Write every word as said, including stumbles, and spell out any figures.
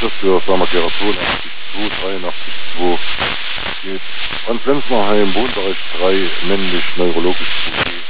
Weiter für Pharmakerapol achtzig zwei dreiundachtzig zwei geht Franz Lenznerheim, Wohnbereich drei, männlich, neurologisch.